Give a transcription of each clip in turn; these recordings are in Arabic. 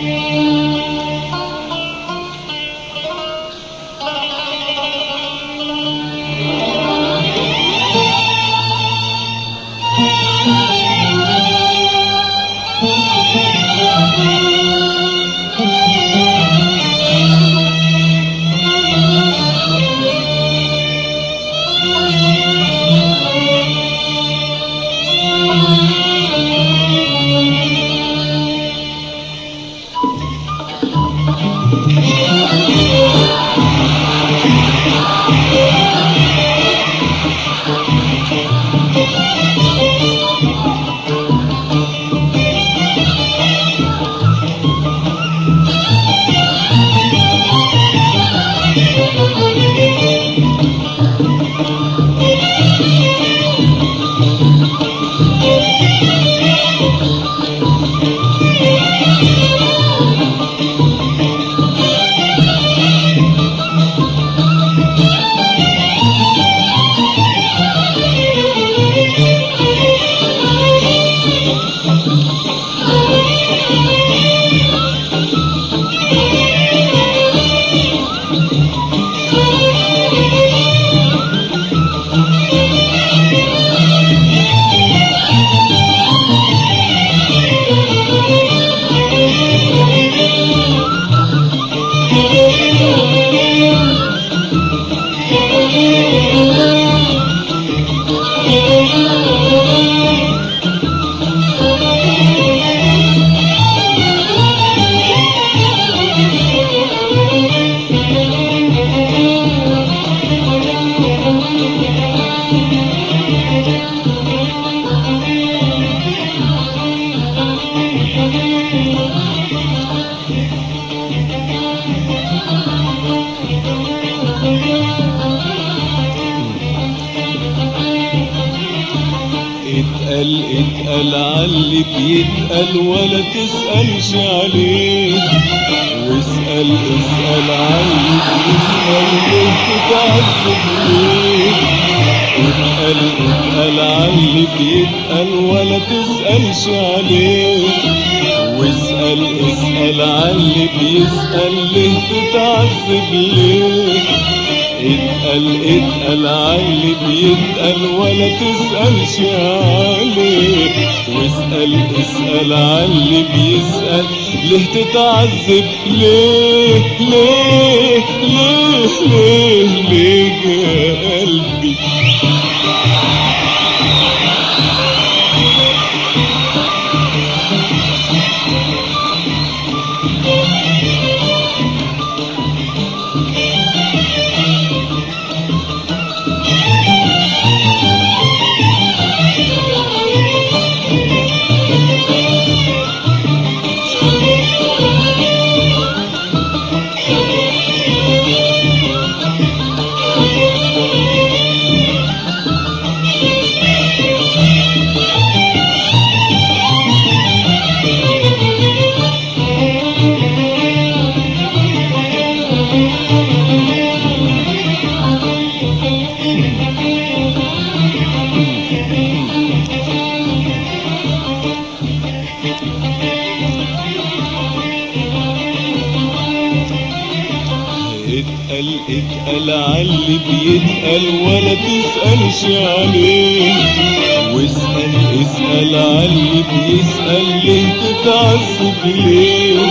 اتقل عاللي بيتقل ولا تسألش عليه، واسأل عاللي بيسأل ليه تتعذب ليه. اتقل عاللي بيتقل ولا تسألش عليه، واسأل عاللي بيسأل ليه تتعذب ليه. اتقل عاللي بيتقل ولا تسألش عليه، واسأل عاللي بيسأل ليه تتعذب ليه ليه ليه ليه ليه يا قلبي. اتقل عاللي بيتقل ولا تسألش عليه، واسأل عاللي بيسأل ليه تتعذب ليه.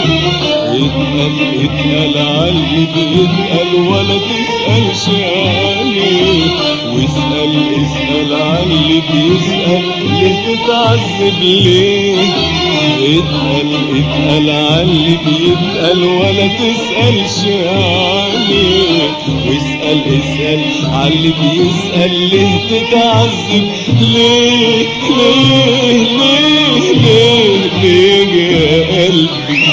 اتقل عاللي بيتقل ولا تسألش عليه، واسأل عاللي بيسأل ليه تتعذب ليه. اتقل عاللي بيتقل ولا تسألش عليه، واسأل عاللي بيسأل ليه تتعذب ليه ليه ليه ليه ليه يا قلبي.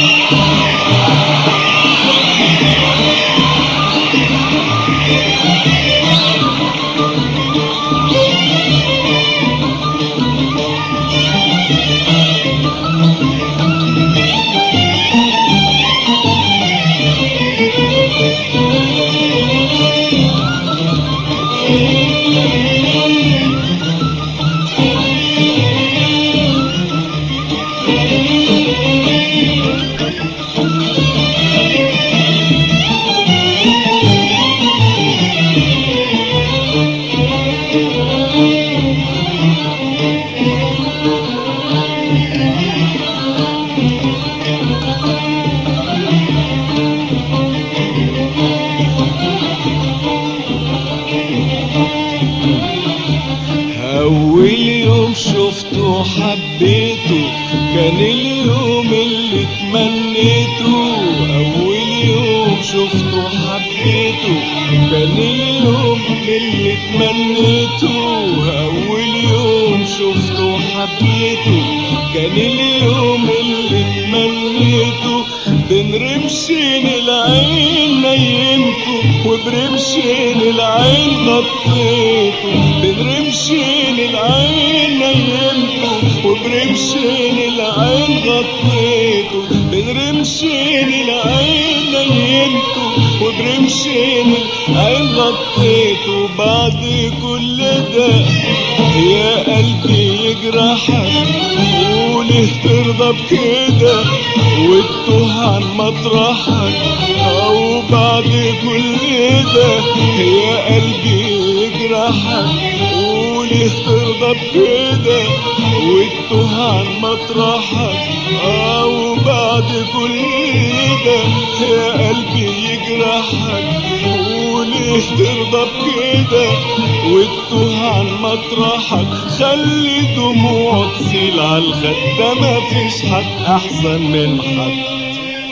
كان اليوم اللي تمنيته، أول يوم شفته حبيته. كان اليوم اللي تمنيته، أول يوم شفته حبيته. كان اليوم اللي تمنيته، بين رمشين العين نيمته وبرمشين العين غطيته. بين رمشين العين نيمته وبرمشين العين غطيته. بين رمشين العين نيمته وبرمشين العين غطيته. بعد كل ده يا قلبي يجرحك، وليه ترضى بكده وتتوه عن مطرحك؟ او بعد كل ده يا قلبي يجرحك، وليه ترضى بكده وتتوه عن مطرحك؟ او بعد كل ده يا قلبي يجرحك، وليه ترضى بكده وتتوه عن مطرحك؟ خلي دموع تسيل على الخد، ده مفيش حد احسن من حد.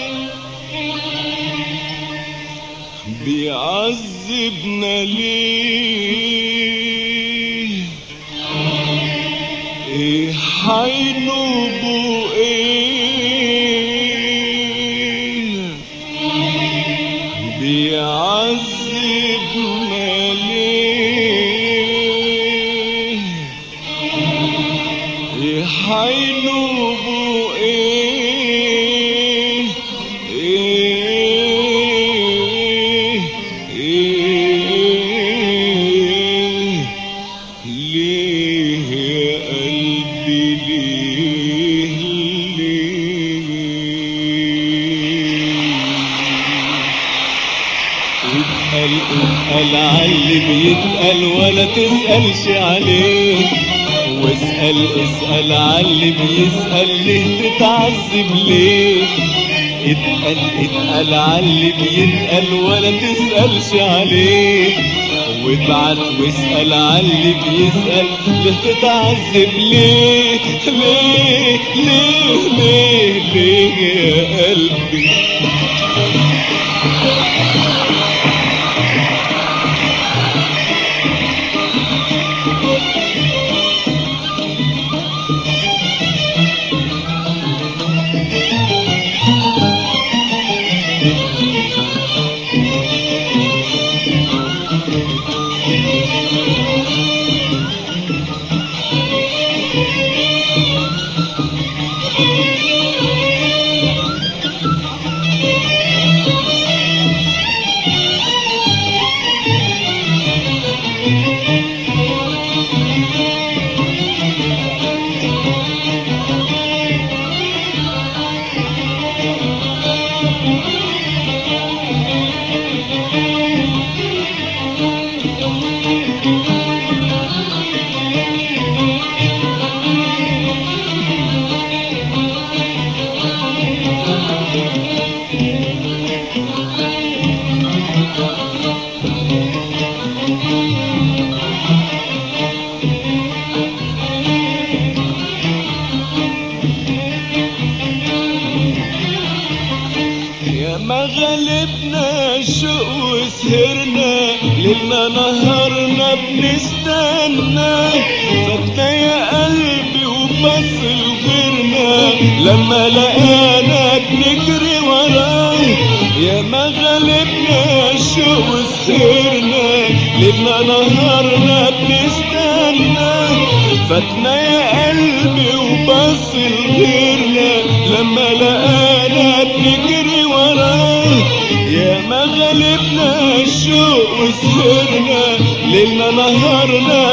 بيعذبنا ليه؟ ايه حينوبه ايه؟ بيعذبنا ليه؟ ايه حينوبه ايه؟ ايه ايه ليه يا قلبي ليه ليه؟ اسأل عاللي بيسأل ولا تسألش عليه، واسأل عاللي بيسأل ليه تتعذب ليه؟ اتقل عاللي بيسأل ولا تسألش عليه، وابعت واسأل عاللي بيسأل ليه تتعذب ليه؟ ليه ليه ليه ليه يا قلبي؟ ما غلبنا الشوق وسهرنا، ليلنا نهارنا بنستنى. فاتنا يا قلبي وبص لغيرنا، لما لقانا بنجري وراه. يا ما غلبنا الشوق وسهرنا، ليلنا نهارنا بنستنى. فاتنا يا قلبي وبص لغيرنا، لما لقانا بنجري وراه. يا ما غلبنا الشوق وسهرنا، ليلنا نهارنا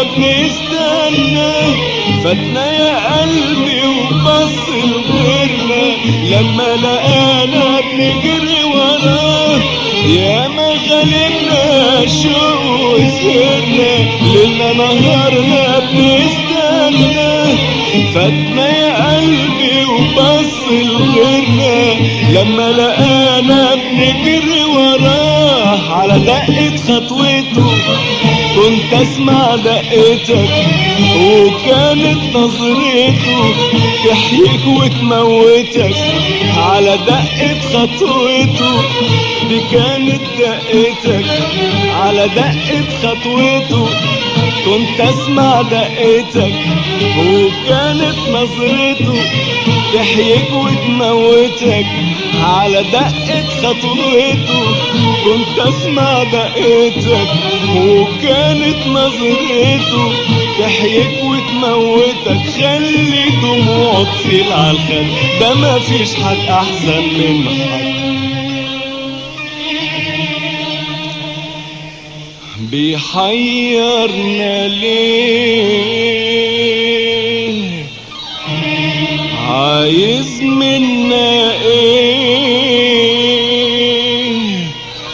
بنستنى. فاتنا يا قلبي وبص لغيرنا، لما لقانا بنجري وراه. يا ما غلبنا الشوق وسهرنا، ليلنا نهارنا بنستنى. فاتنا يا قلبي وبص لغيرنا، لما لقانا بنجري وراه. على دقة خطوته كنت اسمع دقتك وكانت نظرته تحييك وتموتك على دقة خطوته. دي كانت دقتك على دقة خطوته. كنت اسمع دقتك وكانت نظرته تحييك وتموتك على دقة خطوته. كنت اسمع دقتك وكانت نظرته تحييك وتموتك. خلي دموعك تسيل عالخد، ده مفيش حد احسن من حد. بيحيرنا ليه؟ عايز منا ايه؟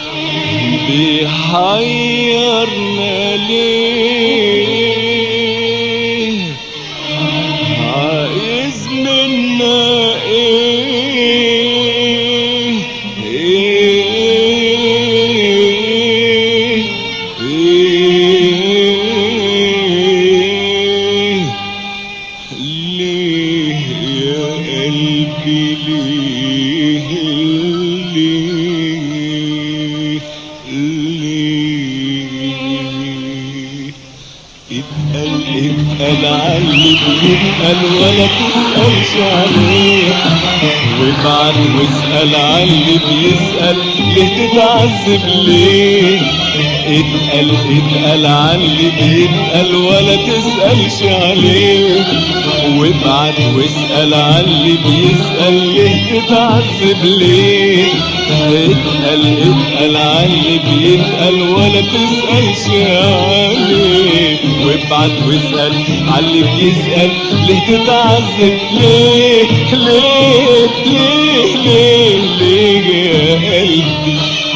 بيحيرنا ليه؟ عايز منا ايه؟ ليه يا قلبي ليه؟ اتقل علي بيتقل ولا تسألش عليه. وابعت واسأل علي بيسأل ليه تتعذب ليه؟ اتقل علي بيتقل ولا تسألش عليه. وابعت واسأل علي بيسأل ليه تتعذب ليه؟ اتقل علي بيتقل ولا تسألش عليه. وابعت واسأل علي بيسأل ليه تتعذب ليه؟ ليه ليه ليه ليه يا قلبي؟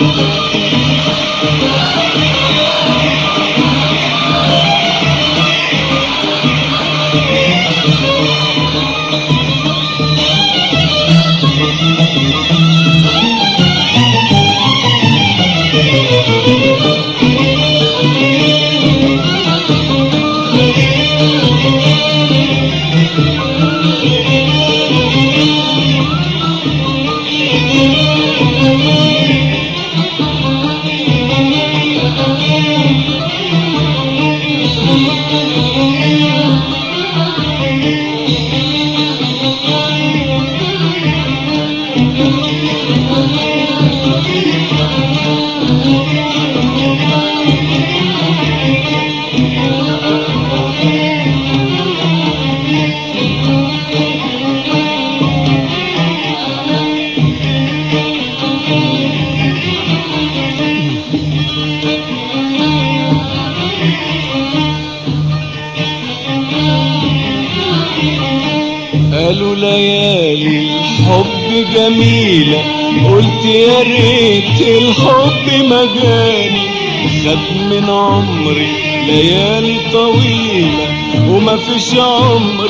قالوا ليالي الحب جميلة، قلت يا ريت الحب ما جاني. خد من عمري ليالي طويلة وما فيش عمر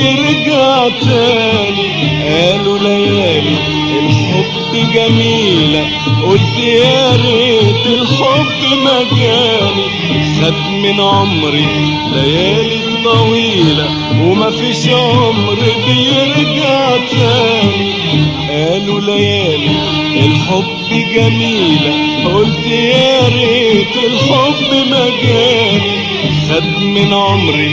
بيرجع تاني. قالوا ليالي الحب جميلة، قلت يا ريت الحب ما جاني. خد من عمري ليالي طويلة وما فيش عمر بيرجع تاني. قالوا ليالي الحب جميلة، قلت يا ريت الحب ما جاني. خد من عمري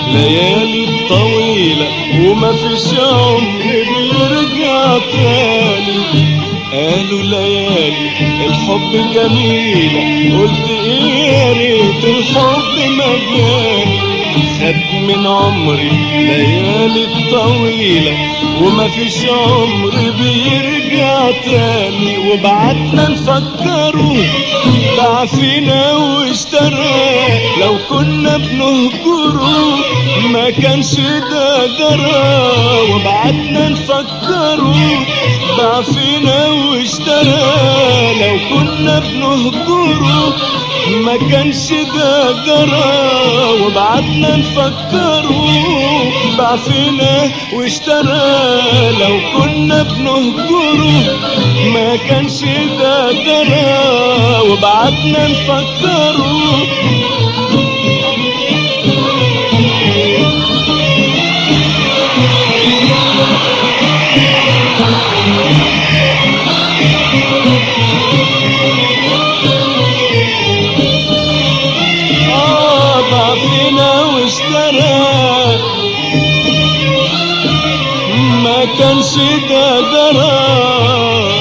ليالي طويلة وما فيش عمر بيرجع تاني. قالوا ليالي الحب جميلة، قلت يا ريت الحب ما جاني. خد من عمري ليالي طويلة وما فيش عمر بيرجع تاني. وبعتنا نفكروا باع فينا واشترى، لو كنا بنهجره ما كانش ده جرى. وبعتنا نفكروا باع فينا واشترى، لو كنا بنهجره ما كانش ده جرى. وبعدنا نفكروا باع فينا واشترى، لو كنا بنهجره ما كانش ده جرى. وبعدنا نفكروا كانش ده جرى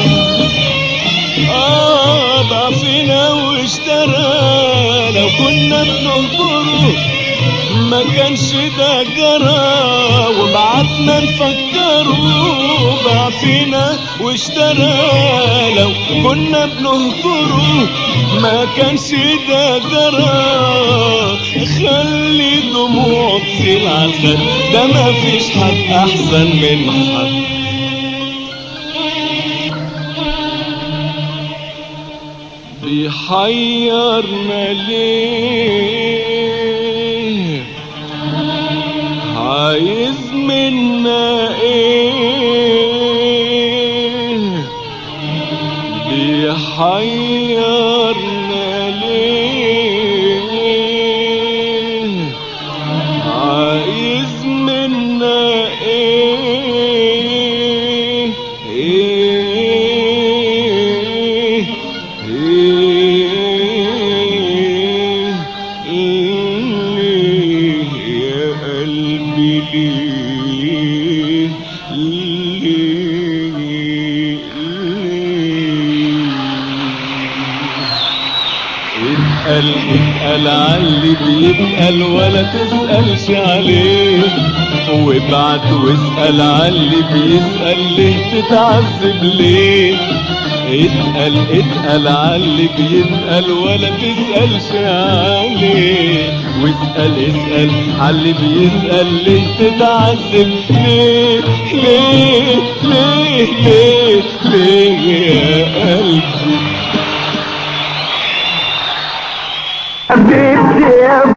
ضعفنا واشترى لو كنا بنهجره ما كانش ده جرى وبعتنا نفكره ضعفنا واشترى لو كنا بنهجره ما كانش ده جرى خلي دموع تسيل عالخد ده ما فيش حد احسن من حد بيحيرنا ليه عايز منا ايه بيحيرنا ليه عايز منا ايه يا قلبي ليه اتقل عاللي بيتقل ولا تسألش عليه وابعت واسأل عاللي بيسأل ليه تتعذب ليه اتقل عاللي بيتقل ولا تسألش عليه اسأل عاللي بيسأل ليه تتعذب ليه يا قلبي حبيبتي يا